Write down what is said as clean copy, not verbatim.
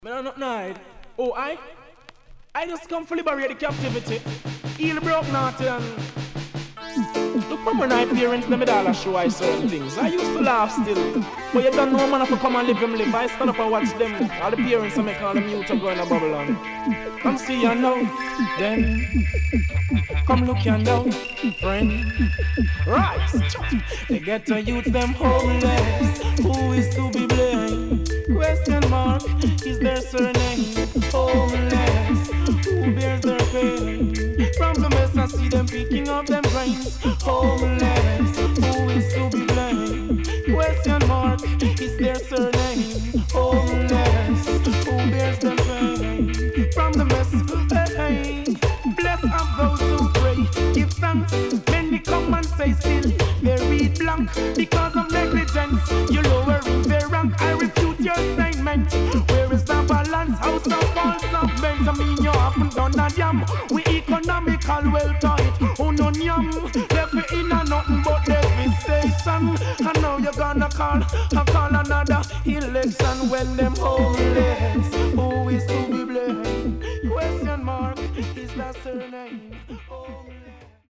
Me not night. Oh, I just come to liberate the captivity. Heal the broke naughty and look from when I parents them all show I certain things. I used to laugh still. But you don't know man if I come and live them live. I stand up and watch them. All the parents I make all the mute and go in a bubble on. Come see you now. Then come look you now, friend. Right. They get to youth them homeless. Who is to be blamed? Question mark, is their surname homeless? Who bears their pain? From the mess I see them picking up them brains. Homeless, who is to be blamed? Question mark, is their surname homeless? Who bears their pain? From the mess, hey, bless up those who pray. Give thanks, many come and say still they read blank because of negligence. You lowering their rank, I refute your statement. Where is the balance? House of false of bent. I mean you haven't done a damn. We economical well tight. Who no yam? Left me in a nothing but devastation. And now you're gonna call another election when them homeless. Who is